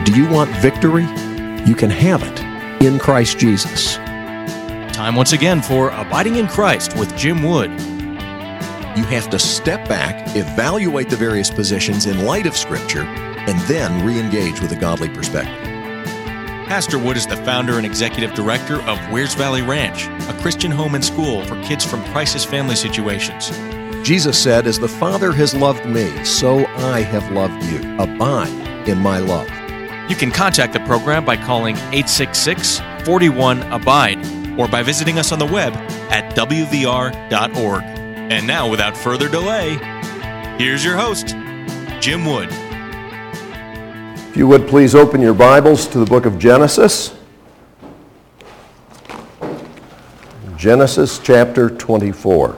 Do you want victory? You can have it in Christ Jesus. Time once again for Abiding in Christ with Jim Wood. You have to step back, evaluate the various positions in light of Scripture, and then re-engage with a godly perspective. Pastor Wood is the founder and executive director of Wears Valley Ranch, a Christian home and school for kids from crisis family situations. Jesus said, "As the Father has loved me, so I have loved you. Abide in my love." You can contact the program by calling 866-41-ABIDE or by visiting us on the web at wvr.org. And now, without further delay, here's your host, Jim Wood. If you would please open your Bibles to the book of Genesis. Genesis chapter 24.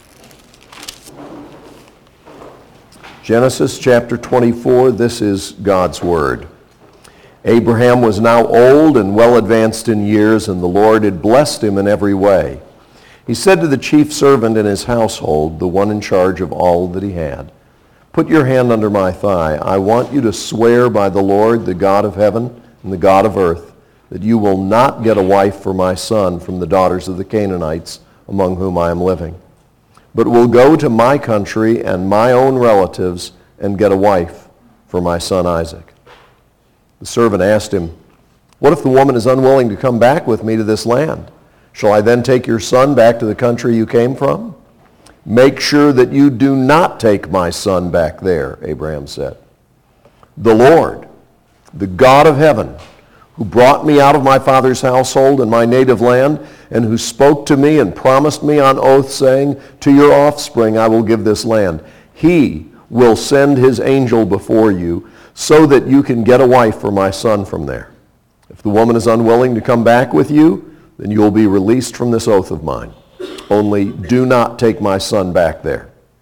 Genesis chapter 24, this is God's Word. Abraham was now old and well advanced in years, and the Lord had blessed him in every way. He said to the chief servant in his household, the one in charge of all that he had, "Put your hand under my thigh. I want you to swear by the Lord, the God of heaven and the God of earth, that you will not get a wife for my son from the daughters of the Canaanites among whom I am living, but will go to my country and my own relatives and get a wife for my son Isaac." The servant asked him, "What if the woman is unwilling to come back with me to this land? Shall I then take your son back to the country you came from?" "Make sure that you do not take my son back there," Abraham said. "The Lord, the God of heaven, who brought me out of my father's household and my native land, and who spoke to me and promised me on oath, saying, 'To your offspring I will give this land,' he will send his angel before you so that you can get a wife for my son from there. If the woman is unwilling to come back with you, then you will be released from this oath of mine. Only do not take my son back there."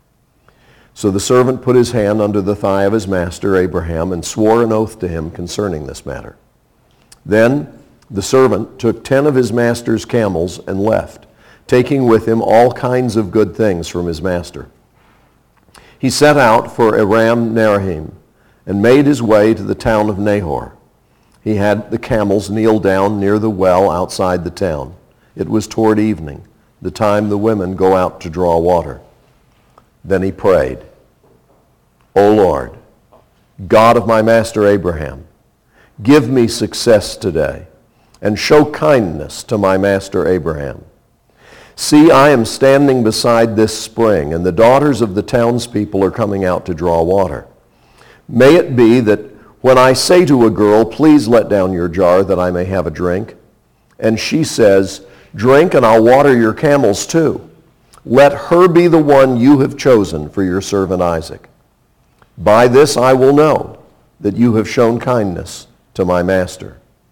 So the servant put his hand under the thigh of his master Abraham and swore an oath to him concerning this matter. Then the servant took 10 of his master's camels and left, taking with him all kinds of good things from his master. He set out for Aram Naharaim and made his way to the town of Nahor. He had the camels kneel down near the well outside the town. It was toward evening, the time the women go out to draw water. Then he prayed, "O Lord, God of my master Abraham, give me success today, and show kindness to my master Abraham. See, I am standing beside this spring, and the daughters of the townspeople are coming out to draw water. May it be that when I say to a girl, 'Please let down your jar that I may have a drink,' and she says, 'Drink and I'll water your camels too,' let her be the one you have chosen for your servant Isaac. By this I will know that you have shown kindness to my master."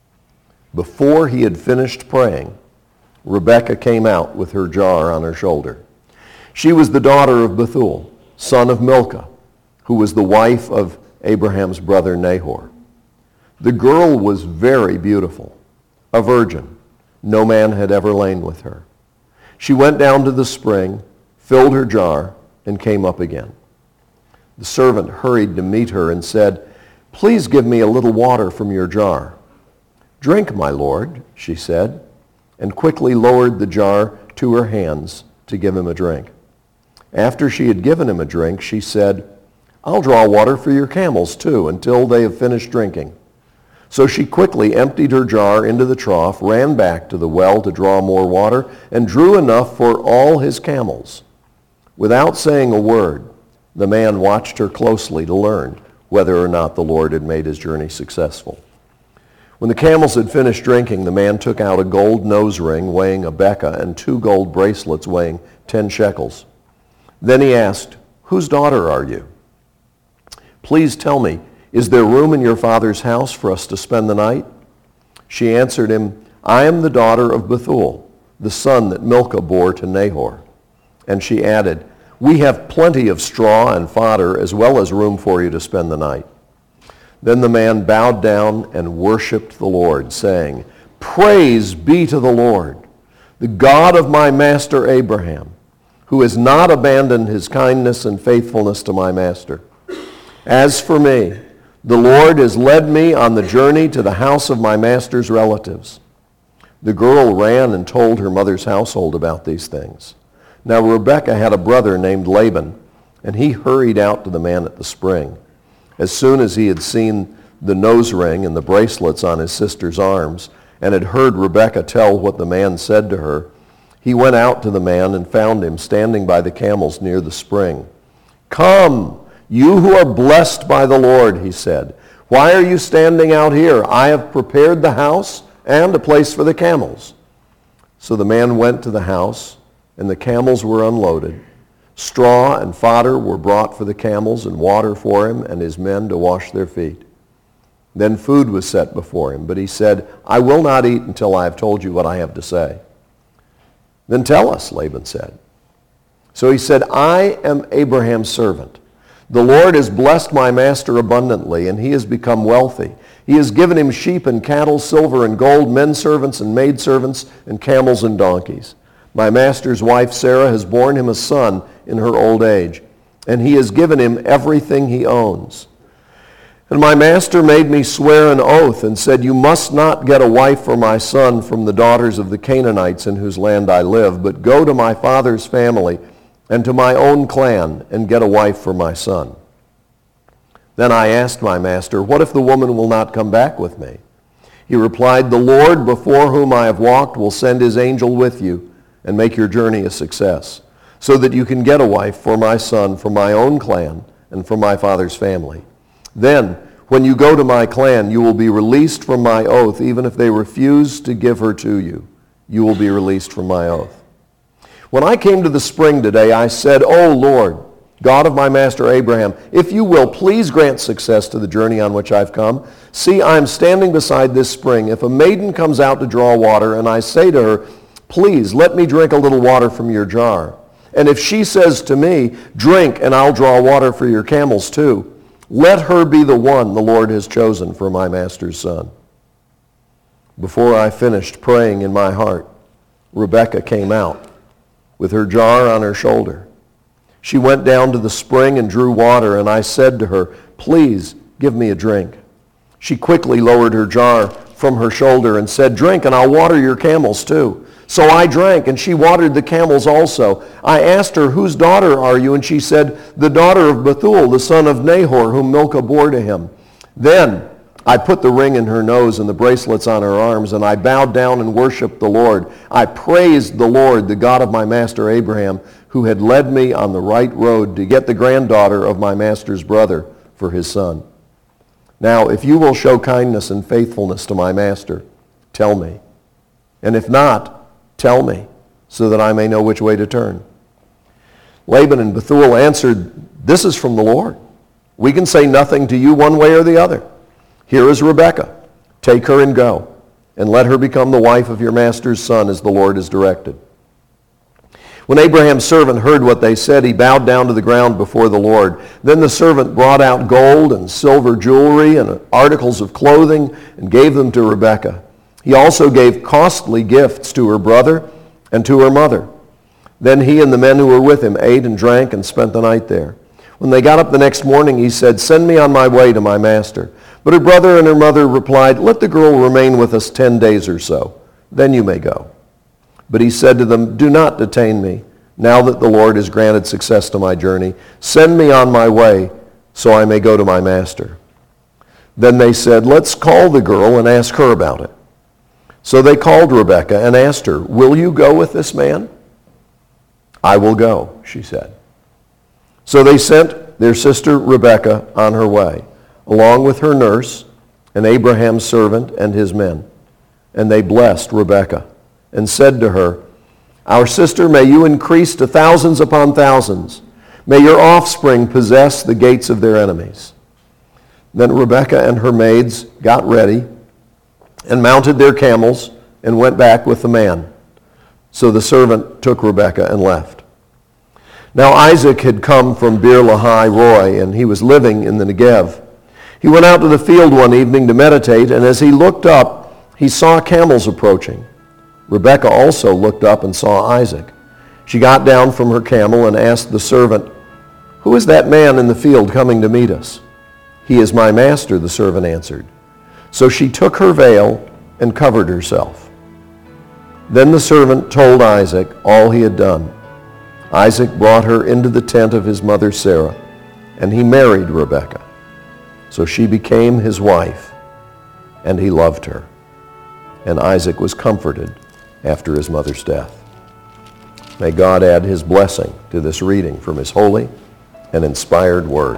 Before he had finished praying, Rebekah came out with her jar on her shoulder. She was the daughter of Bethuel, son of Milcah, who was the wife of Abraham's brother Nahor. The girl was very beautiful, a virgin. No man had ever lain with her. She went down to the spring, filled her jar, and came up again. The servant hurried to meet her and said, "Please give me a little water from your jar." "Drink, my lord," she said, and quickly lowered the jar to her hands to give him a drink. After she had given him a drink, she said, "I'll draw water for your camels too until they have finished drinking." So she quickly emptied her jar into the trough, ran back to the well to draw more water, and drew enough for all his camels. Without saying a word, the man watched her closely to learn whether or not the Lord had made his journey successful. When the camels had finished drinking, the man took out a gold nose ring weighing a beka and 2 gold bracelets weighing 10 shekels. Then he asked, "Whose daughter are you? Please tell me, is there room in your father's house for us to spend the night?" She answered him, "I am the daughter of Bethuel, the son that Milcah bore to Nahor." And she added, "We have plenty of straw and fodder, as well as room for you to spend the night." Then the man bowed down and worshipped the Lord, saying, "Praise be to the Lord, the God of my master Abraham, who has not abandoned his kindness and faithfulness to my master. As for me, The Lord has led me on the journey to the house of my master's relatives." The girl ran and told her mother's household about these things. Now Rebekah had a brother named Laban, and he hurried out to the man at the spring. As soon as he had seen the nose ring and the bracelets on his sister's arms, and had heard Rebekah tell what the man said to her, he went out to the man and found him standing by the camels near the spring. "Come, you who are blessed by the Lord," he said. "Why are you standing out here? I have prepared the house and a place for the camels." So the man went to the house, and the camels were unloaded. Straw and fodder were brought for the camels, and water for him and his men to wash their feet. Then food was set before him, but he said, "I will not eat until I have told you what I have to say." "Then tell us," Laban said. So he said, "I am Abraham's servant. The Lord has blessed my master abundantly, and he has become wealthy. He has given him sheep and cattle, silver and gold, men servants and maidservants, and camels and donkeys. My master's wife Sarah has borne him a son in her old age, and he has given him everything he owns. And my master made me swear an oath and said, 'You must not get a wife for my son from the daughters of the Canaanites in whose land I live, but go to my father's family and to my own clan and get a wife for my son.' Then I asked my master, 'What if the woman will not come back with me?' He replied, 'The Lord before whom I have walked will send his angel with you and make your journey a success, so that you can get a wife for my son from my own clan and from my father's family. Then, when you go to my clan, you will be released from my oath. Even if they refuse to give her to you, you will be released from my oath.' When I came to the spring today, I said, 'O Lord, God of my master Abraham, if you will, please grant success to the journey on which I've come. See, I am standing beside this spring. If a maiden comes out to draw water, and I say to her, "Please, let me drink a little water from your jar," and if she says to me, "Drink, and I'll draw water for your camels too," let her be the one the Lord has chosen for my master's son." Before I finished praying in my heart, Rebekah came out with her jar on her shoulder. She went down to the spring and drew water, and I said to her, "Please give me a drink." She quickly lowered her jar from her shoulder and said, "Drink, and I'll water your camels too." So I drank, and she watered the camels also. I asked her, "Whose daughter are you?" And she said, "The daughter of Bethuel, the son of Nahor, whom Milcah bore to him." Then I put the ring in her nose and the bracelets on her arms, and I bowed down and worshiped the Lord. I praised the Lord, the God of my master Abraham, who had led me on the right road to get the granddaughter of my master's brother for his son. Now, if you will show kindness and faithfulness to my master, tell me. And if not, tell me, so that I may know which way to turn." Laban and Bethuel answered, "This is from the Lord. We can say nothing to you one way or the other. Here is Rebekah. Take her and go, and let her become the wife of your master's son, as the Lord has directed." When Abraham's servant heard what they said, he bowed down to the ground before the Lord. Then the servant brought out gold and silver jewelry and articles of clothing and gave them to Rebekah. He also gave costly gifts to her brother and to her mother. Then he and the men who were with him ate and drank and spent the night there. When they got up the next morning, he said, "Send me on my way to my master." But her brother and her mother replied, "Let the girl remain with us 10 days or so. Then you may go." But he said to them, "Do not detain me, now that the Lord has granted success to my journey. Send me on my way, so I may go to my master." Then they said, "Let's call the girl and ask her about it." So they called Rebekah and asked her, "Will you go with this man?" "I will go," she said. So they sent their sister Rebekah on her way, along with her nurse and Abraham's servant and his men. And they blessed Rebekah and said to her, "Our sister, may you increase to thousands upon thousands. May your offspring possess the gates of their enemies." Then Rebekah and her maids got ready and mounted their camels and went back with the man. So the servant took Rebekah and left. Now Isaac had come from Beer Lahai Roi, and he was living in the Negev. He went out to the field one evening to meditate, and as he looked up, he saw camels approaching. Rebekah also looked up and saw Isaac. She got down from her camel and asked the servant, "Who is that man in the field coming to meet us?" "He is my master," the servant answered. So she took her veil and covered herself. Then the servant told Isaac all he had done. Isaac brought her into the tent of his mother Sarah, and he married Rebekah. So she became his wife, and he loved her. And Isaac was comforted after his mother's death. May God add his blessing to this reading from his holy and inspired word.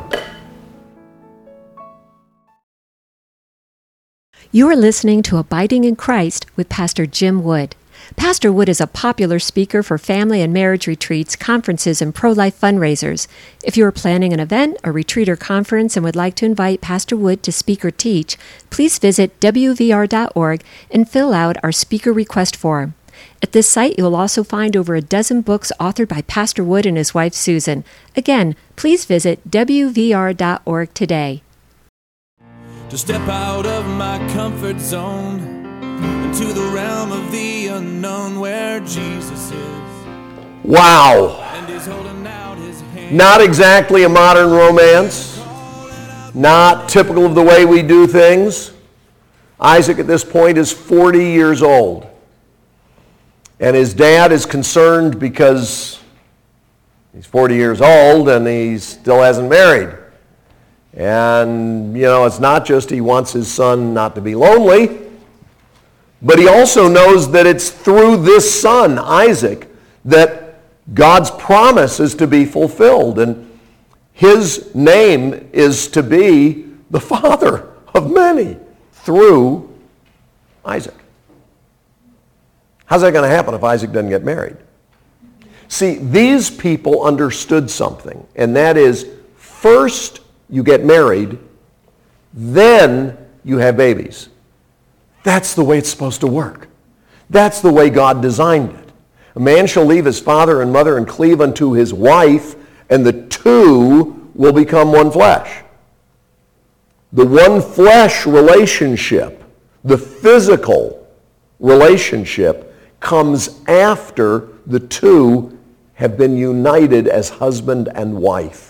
You are listening to Abiding in Christ with Pastor Jim Wood. Pastor Wood is a popular speaker for family and marriage retreats, conferences, and pro-life fundraisers. If you are planning an event, a retreat, or conference and would like to invite Pastor Wood to speak or teach, please visit wvr.org and fill out our speaker request form. At this site, you'll also find over a dozen books authored by Pastor Wood and his wife Susan. Again, please visit wvr.org today. To step out of my comfort zone into the realm of the unknown where Jesus is. Wow! And he's holding out his hand. Not exactly a modern romance. Not typical of the way we do things. Isaac at this point is 40 years old. And his dad is concerned because he's 40 years old and he still hasn't married. And, it's not just he wants his son not to be lonely, but he also knows that it's through this son, Isaac, that God's promise is to be fulfilled. And his name is to be the father of many through Isaac. How's that going to happen if Isaac doesn't get married? See, these people understood something, and that is, first you get married, then you have babies. That's the way it's supposed to work. That's the way God designed it. A man shall leave his father and mother and cleave unto his wife, and the two will become one flesh. The one flesh relationship, the physical relationship, comes after the two have been united as husband and wife.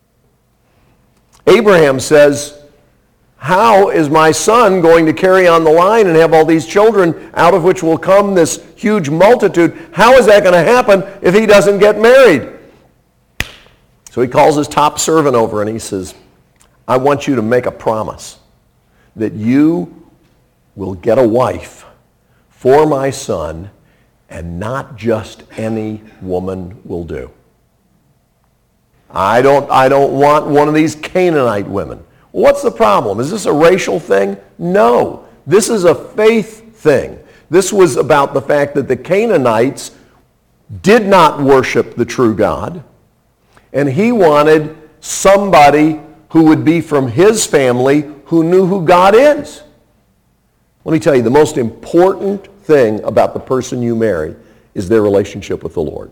Abraham says, how is my son going to carry on the line and have all these children out of which will come this huge multitude? How is that going to happen if he doesn't get married? So he calls his top servant over and he says, I want you to make a promise that you will get a wife for my son, and not just any woman will do. I don't want one of these Canaanite women. What's the problem? Is this a racial thing? No. This is a faith thing. This was about the fact that the Canaanites did not worship the true God, and he wanted somebody who would be from his family who knew who God is. Let me tell you, the most important thing about the person you marry is their relationship with the Lord.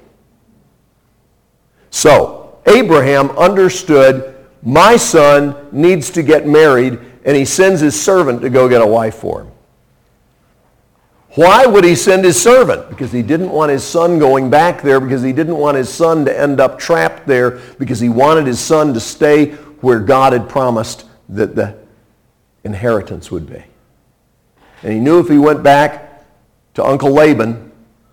So, Abraham understood, my son needs to get married, and he sends his servant to go get a wife for him. Why would he send his servant? Because he didn't want his son going back there, because he didn't want his son to end up trapped there, because he wanted his son to stay where God had promised that the inheritance would be. And he knew if he went back to Uncle Laban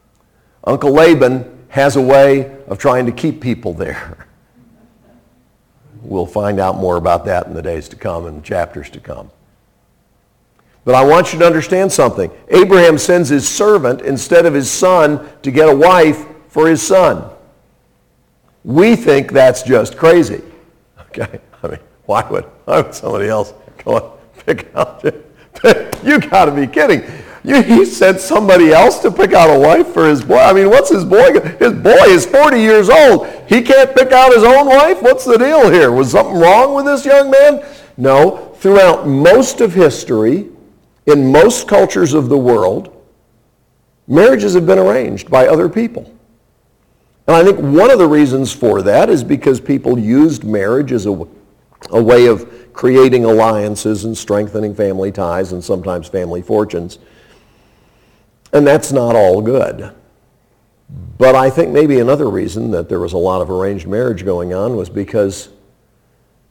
has a way of trying to keep people there. We'll find out more about that in the days to come and the chapters to come. But I want you to understand something. Abraham sends his servant instead of his son to get a wife for his son. We think that's just crazy. Okay? I mean, why would somebody else go and pick out? You got to be kidding. He sent somebody else to pick out a wife for his boy. I mean, what's his boy? His boy is 40 years old. He can't pick out his own wife? What's the deal here? Was something wrong with this young man? No. Throughout most of history, in most cultures of the world, marriages have been arranged by other people. And I think one of the reasons for that is because people used marriage as a way of creating alliances and strengthening family ties and sometimes family fortunes. And that's not all good. But I think maybe another reason that there was a lot of arranged marriage going on was because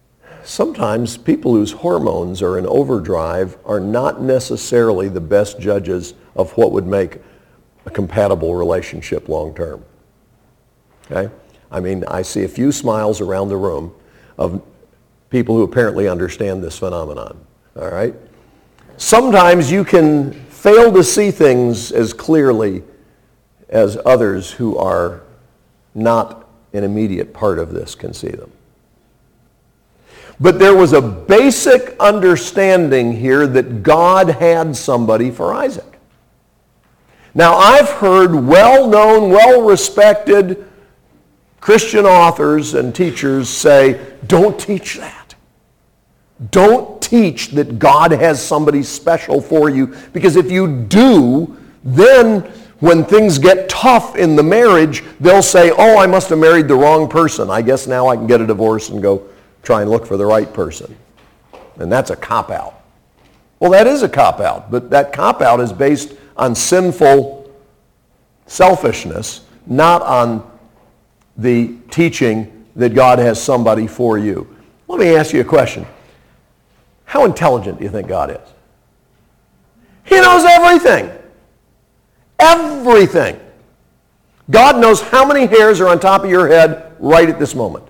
sometimes people whose hormones are in overdrive are not necessarily the best judges of what would make a compatible relationship long term. Okay? I mean, I see a few smiles around the room of people who apparently understand this phenomenon. All right? Sometimes you can fail to see things as clearly as others who are not an immediate part of this can see them. But there was a basic understanding here that God had somebody for Isaac. Now, I've heard well-known, well-respected Christian authors and teachers say, don't teach that. Don't teach that God has somebody special for you, because if you do, then when things get tough in the marriage, they'll say, oh, I must have married the wrong person. I guess now I can get a divorce and go try and look for the right person. And that's a cop-out. Well, that is a cop-out, but that cop-out is based on sinful selfishness, not on the teaching that God has somebody for you. Let me ask you a question. How intelligent do you think God is? He knows everything. Everything. God knows how many hairs are on top of your head right at this moment.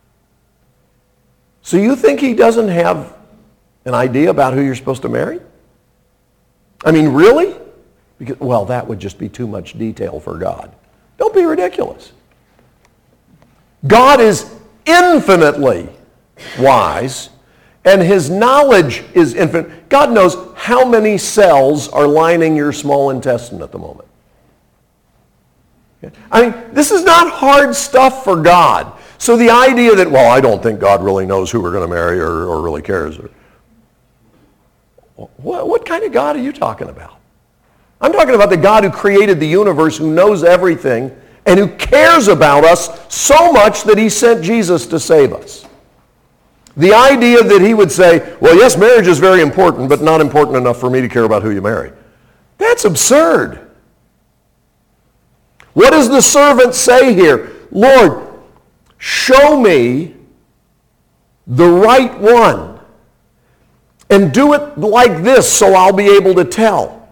So you think he doesn't have an idea about who you're supposed to marry? I mean, really? Because, well, that would just be too much detail for God. Don't be ridiculous. God is infinitely wise, and his knowledge is infinite. God knows how many cells are lining your small intestine at the moment. I mean, this is not hard stuff for God. So the idea that, well, I don't think God really knows who we're going to marry or really cares. What kind of God are you talking about? I'm talking about the God who created the universe, who knows everything, and who cares about us so much that he sent Jesus to save us. The idea that he would say, well, yes, marriage is very important, but not important enough for me to care about who you marry. That's absurd. What does the servant say here? Lord, show me the right one, and do it like this so I'll be able to tell.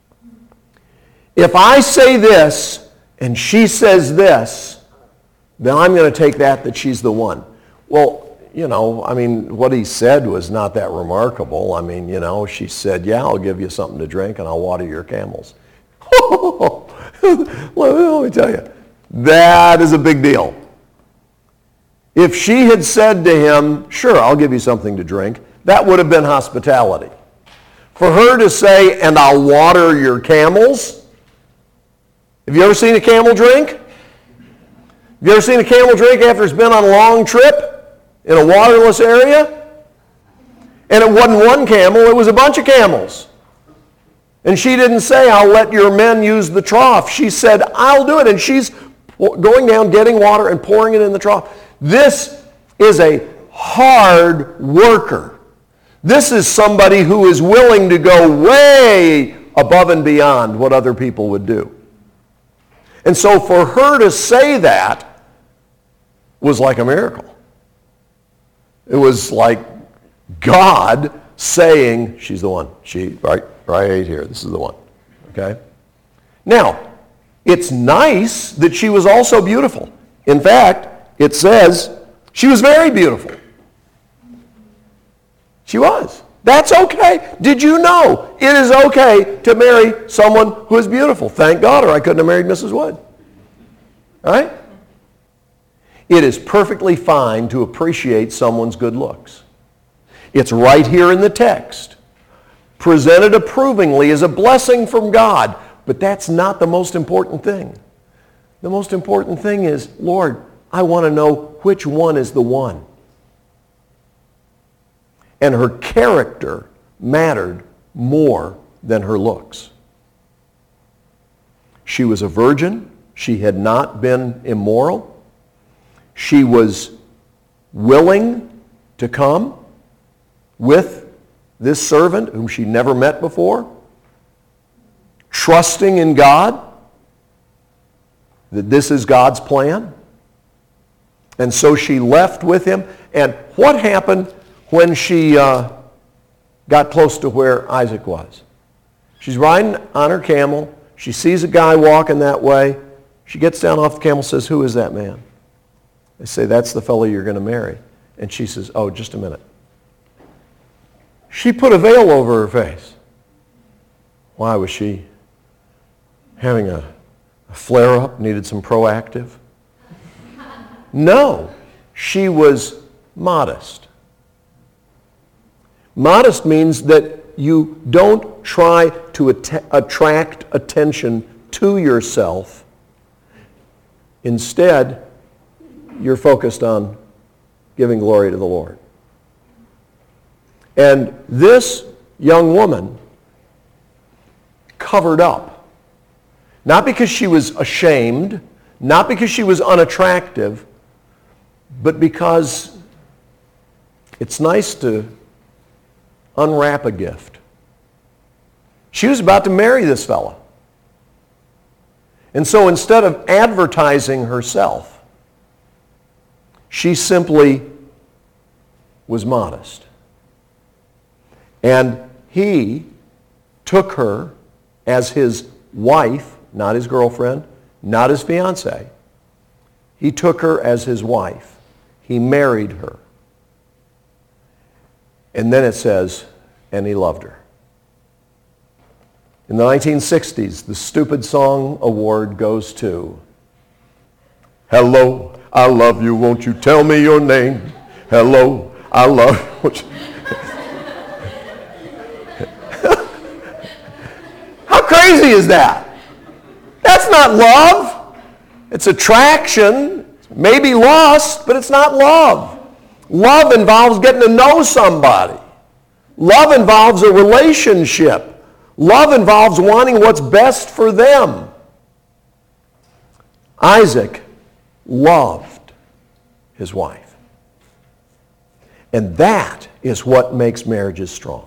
If I say this and she says this, then I'm going to take that she's the one. Well, you know, I mean, what he said was not that remarkable. I mean, you know, she said, yeah, I'll give you something to drink and I'll water your camels. Let me tell you, that is a big deal. If she had said to him, sure, I'll give you something to drink, that would have been hospitality. For her to say, and I'll water your camels, have you ever seen a camel drink? Have you ever seen a camel drink after it's been on a long trip in a waterless area? And it wasn't one camel, it was a bunch of camels. And she didn't say, I'll let your men use the trough. She said, I'll do it. And she's going down, getting water, and pouring it in the trough. This is a hard worker. This is somebody who is willing to go way above and beyond what other people would do. And so for her to say that was like a miracle. It was like God saying, she's the one. She, right here, this is the one. Okay? Now, it's nice that she was also beautiful. In fact, it says she was very beautiful. She was. That's okay. Did you know it is okay to marry someone who is beautiful? Thank God, or I couldn't have married Mrs. Wood. All right? It is perfectly fine to appreciate someone's good looks. It's right here in the text. Presented approvingly as a blessing from God. But that's not the most important thing. The most important thing is, Lord, I want to know which one is the one. And her character mattered more than her looks. She was a virgin. She had not been immoral. She was willing to come with this servant whom she never met before, trusting in God that this is God's plan. And so she left with him. And what happened when she got close to where Isaac was. She's riding on her camel. She sees a guy walking that way. She gets down off the camel and says, "Who is that man?" They say, "That's the fellow you're going to marry." And she says, "Oh, just a minute." She put a veil over her face. Why was she having a flare-up, needed some Proactiv? No, she was modest. Modest means that you don't try to attract attention to yourself. Instead, you're focused on giving glory to the Lord. And this young woman covered up. Not because she was ashamed, not because she was unattractive, but because it's nice to unwrap a gift. She was about to marry this fellow. And so instead of advertising herself, she simply was modest. And he took her as his wife, not his girlfriend, not his fiancée. He took her as his wife. He married her. And then it says, and he loved her. In the 1960s, the Stupid Song Award goes to, "Hello, I love you, won't you tell me your name? Hello, I love you." How crazy is that? That's not love. It's attraction, maybe lust, but it's not love. Love involves getting to know somebody. Love involves a relationship. Love involves wanting what's best for them. Isaac loved his wife. And that is what makes marriages strong.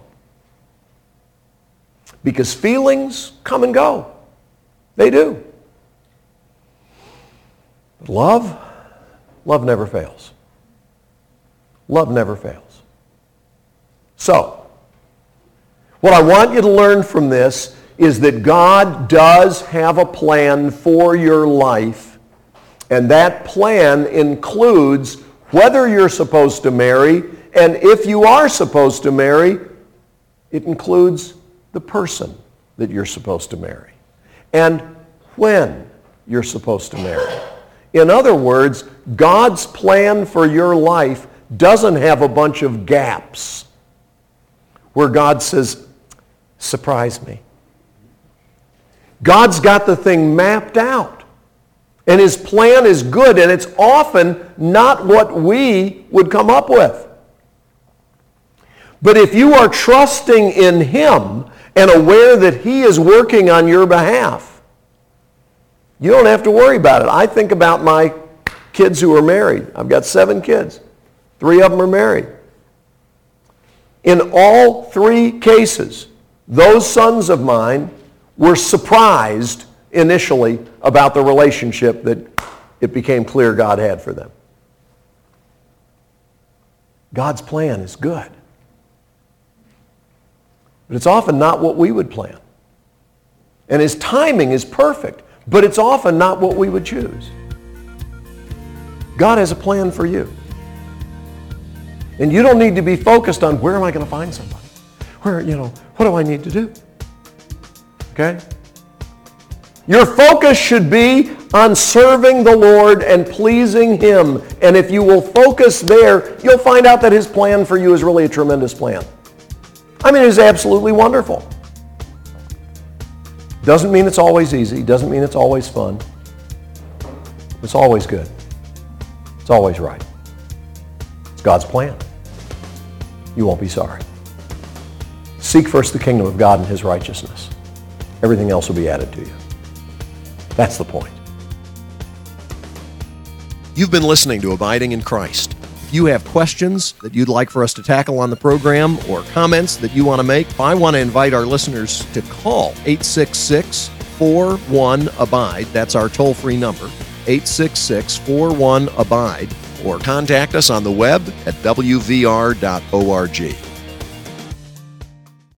Because feelings come and go. They do. But love never fails. Love never fails. So, what I want you to learn from this is that God does have a plan for your life, and that plan includes whether you're supposed to marry, and if you are supposed to marry, it includes the person that you're supposed to marry, and when you're supposed to marry. In other words, God's plan for your life doesn't have a bunch of gaps where God says, "Surprise me." God's got the thing mapped out. And his plan is good, and it's often not what we would come up with. But if you are trusting in him and aware that he is working on your behalf, you don't have to worry about it. I think about my kids who are married. I've got 7 kids. 3 of them are married. In all 3 cases, those sons of mine were surprised initially about the relationship that it became clear God had for them. God's plan is good. But it's often not what we would plan. And his timing is perfect, but it's often not what we would choose. God has a plan for you. And you don't need to be focused on where am I going to find somebody? What do I need to do? Okay? Your focus should be on serving the Lord and pleasing him. And if you will focus there, you'll find out that his plan for you is really a tremendous plan. I mean, it is absolutely wonderful. Doesn't mean it's always easy. Doesn't mean it's always fun. It's always good. It's always right. It's God's plan. You won't be sorry. Seek first the kingdom of God and his righteousness. Everything else will be added to you. That's the point. You've been listening to Abiding in Christ. If you have questions that you'd like for us to tackle on the program or comments that you want to make, I want to invite our listeners to call 866-41-ABIDE. That's our toll-free number, 866-41-ABIDE. or contact us on the web at wvr.org.